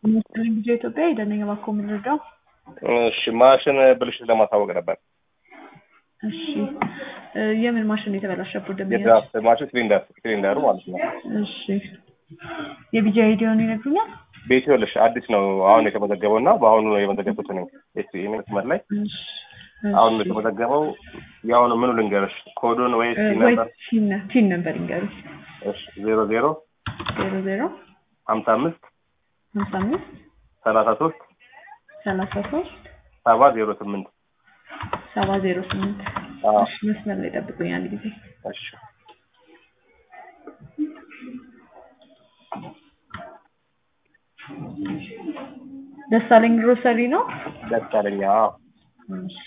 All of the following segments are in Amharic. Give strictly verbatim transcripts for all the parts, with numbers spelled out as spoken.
ሙስሊም ጊዜ ኢትዮጵያ ይደነኛ ባኮ ምንረዳው እሺ ማሽን ብልሽት ለማሳወቅ ነበር እሺ የምን ማሽን የተበላሸበት ደምኛ የድራፍት ማሽን ሲሊንደር ሲሊንደሩ ማለት ነው እሺ የቢጂ አይዲውን ይነግሩኛል ቤቴልሽ አዲስ ነው አሁን የተመዘገበውና በአሁኑ ነው የመዘገበው ነው እሺ መስመር ላይ አሁን ነው የተመዘገበው ያው ነው ምኑ ልንገርሽ ኮዱን ወይስ ነበር ሲና ሲን ነበር ልንገርሽ እሺ ዜሮ ዜሮ ዜሮ ዜሮ ሃምሳ አምስት ሃምሳ አምስት ሰላሳ ሶስት ሰላሳ ሶስት ሰባ ዜሮ ስምንት ሰባ ዜሮ ስምንት እሺ መስመር ላይ ጠብቁኝ አንድ ጊዜ እሺ ደሳለኝ ግሮሰሪ ነው ደሳለኝ እሺ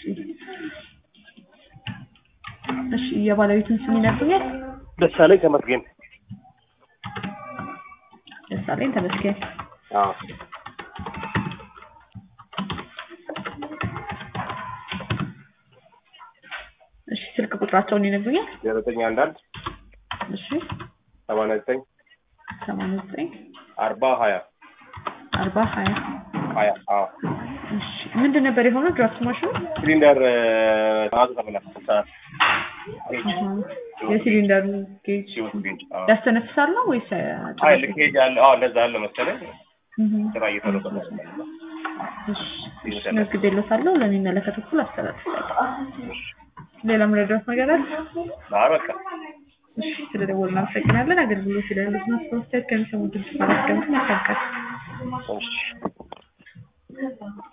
እሺ የባለቤቱን ስም ይነግሩኛል ደሳለኝ ተመስገን ደሳለኝ ተመስገን አዎ እሺ ስልክ ቁጥራቸውን ይነግሩኛል ዘጠኝ አንድ አንድ እሺ ሰማንያ ዘጠኝ ሰማንያ ዘጠኝ አርባ ሀያ አርባ ሀያ ሀያ አዎ እሺ ምንድን ነበር የሆነው ድራፍት ማሽኑ ሲሊንደር ታዝ ተበላሽቷል የሲሊንደሩ ጌጅ ያስተነፍሳል ነው ወይስ አይ ልኬጅ አለ አዎ ለዛ አለ መሰለኝ ስራ እየተረፈ ነው እሺ ነግዴለታለሁ ለሚመለከተው ሁሉ አስተላልፋለሁ ሌላ ምረዳት ነገር አለ ባረከ እሺ ስለደወልን አመሰግናለን አገልግሎት ስለሌሎች ማስተዋወቂያ ከሚሰሙ ድምጽ ማስቀመጥ ማሳካት እሺ